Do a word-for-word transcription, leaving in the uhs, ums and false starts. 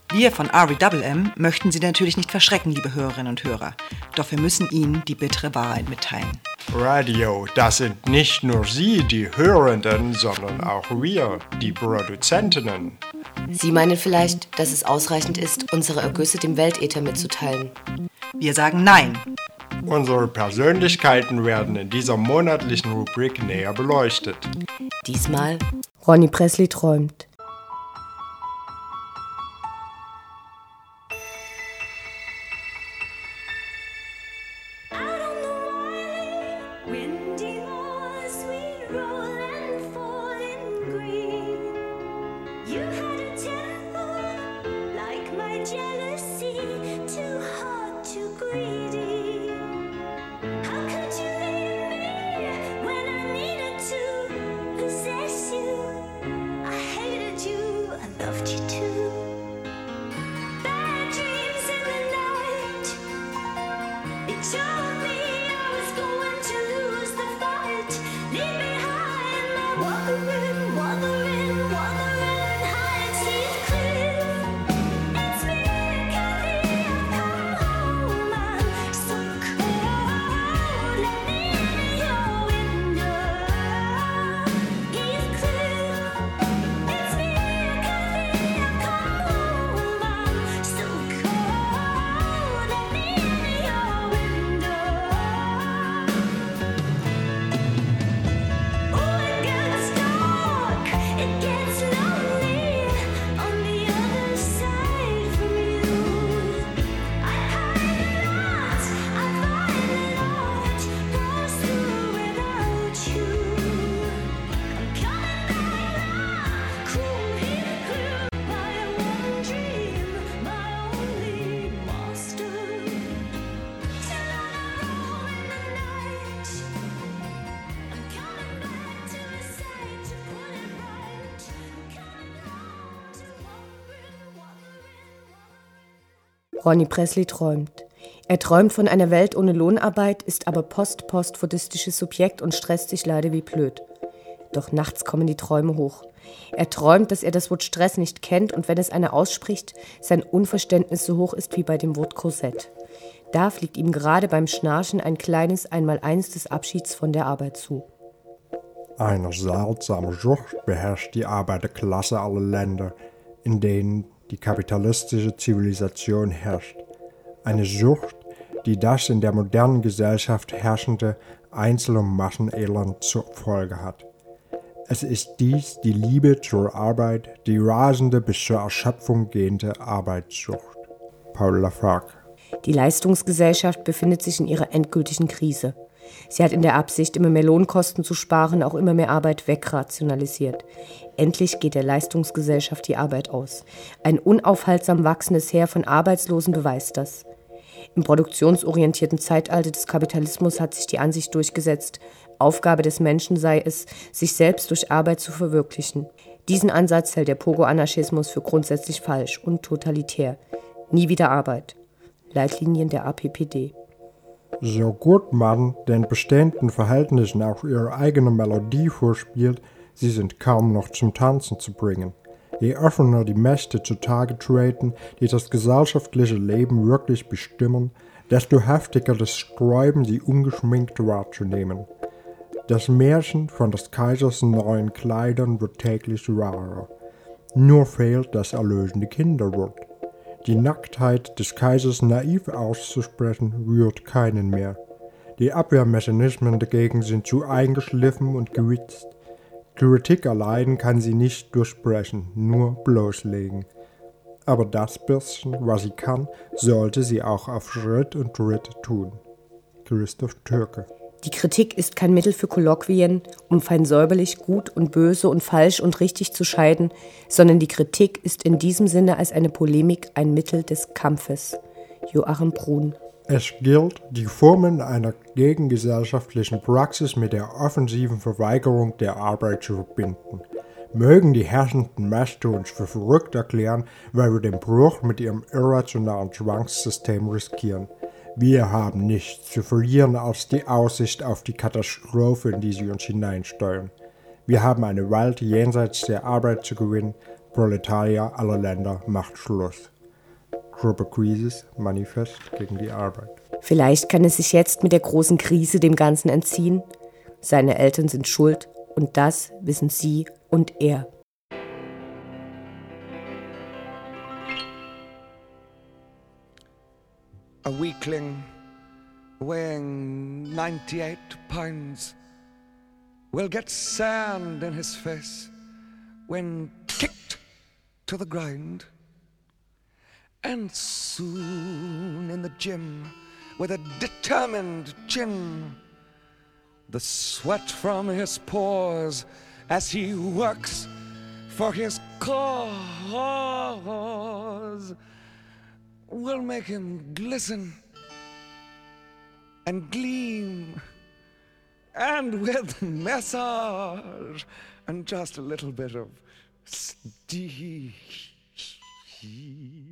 Wir von R E M M möchten Sie natürlich nicht verschrecken, liebe Hörerinnen und Hörer. Doch wir müssen Ihnen die bittere Wahrheit mitteilen. Radio, das sind nicht nur Sie, die Hörenden, sondern auch wir, die Produzentinnen. Sie meinen vielleicht, dass es ausreichend ist, unsere Ergüsse dem Weltäther mitzuteilen. Wir sagen Nein. Unsere Persönlichkeiten werden in dieser monatlichen Rubrik näher beleuchtet. Diesmal Ronny Presley träumt. Ronny Presley träumt. Er träumt von einer Welt ohne Lohnarbeit, ist aber post-post-fordistisches Subjekt und stresst sich leider wie blöd. Doch nachts kommen die Träume hoch. Er träumt, dass er das Wort Stress nicht kennt und wenn es einer ausspricht, sein Unverständnis so hoch ist wie bei dem Wort Korsett. Da fliegt ihm gerade beim Schnarchen ein kleines Einmaleins des Abschieds von der Arbeit zu. Eine seltsame Sucht beherrscht die Arbeiterklasse aller Länder, in denen die kapitalistische Zivilisation herrscht. Eine Sucht, die das in der modernen Gesellschaft herrschende Einzel- und Massenelend zur Folge hat. Es ist dies die Liebe zur Arbeit, die rasende bis zur Erschöpfung gehende Arbeitssucht. Paul Lafargue. Die Leistungsgesellschaft befindet sich in ihrer endgültigen Krise. Sie hat in der Absicht, immer mehr Lohnkosten zu sparen, auch immer mehr Arbeit wegrationalisiert. Endlich geht der Leistungsgesellschaft die Arbeit aus. Ein unaufhaltsam wachsendes Heer von Arbeitslosen beweist das. Im produktionsorientierten Zeitalter des Kapitalismus hat sich die Ansicht durchgesetzt, Aufgabe des Menschen sei es, sich selbst durch Arbeit zu verwirklichen. Diesen Ansatz hält der Pogo-Anarchismus für grundsätzlich falsch und totalitär. Nie wieder Arbeit. Leitlinien der A P P D. So gut man den bestehenden Verhältnissen auch ihre eigene Melodie vorspielt, sie sind kaum noch zum Tanzen zu bringen. Je offener die Mächte zutage treten, die das gesellschaftliche Leben wirklich bestimmen, desto heftiger das Sträuben, sie ungeschminkt wahrzunehmen. Das Märchen von des Kaisers neuen Kleidern wird täglich wahrer. Nur fehlt das erlösende Kinderwort. Die Nacktheit des Kaisers naiv auszusprechen, rührt keinen mehr. Die Abwehrmechanismen dagegen sind zu eingeschliffen und gewitzt. Kritik allein kann sie nicht durchbrechen, nur bloßlegen. Aber das bisschen, was sie kann, sollte sie auch auf Schritt und Tritt tun. Christoph Türke. Die Kritik ist kein Mittel für Kolloquien, um fein säuberlich gut und böse und falsch und richtig zu scheiden, sondern die Kritik ist in diesem Sinne als eine Polemik ein Mittel des Kampfes. Joachim Brun. Es gilt, die Formen einer gegengesellschaftlichen Praxis mit der offensiven Verweigerung der Arbeit zu verbinden. Mögen die herrschenden Mächte uns für verrückt erklären, weil wir den Bruch mit ihrem irrationalen Zwangssystem riskieren. Wir haben nichts zu verlieren als die Aussicht auf die Katastrophe, in die sie uns hineinsteuern. Wir haben eine Welt jenseits der Arbeit zu gewinnen. Proletarier aller Länder, macht Schluss. Gruppe Crisis, Manifest gegen die Arbeit. Vielleicht kann er sich jetzt mit der großen Krise dem Ganzen entziehen. Seine Eltern sind schuld und das wissen sie und er. A weakling weighing ninety-eight pounds will get sand in his face when kicked to the ground. And soon in the gym, with a determined chin, the sweat from his pores as he works for his cause will make him glisten and gleam, and with massage and just a little bit of steam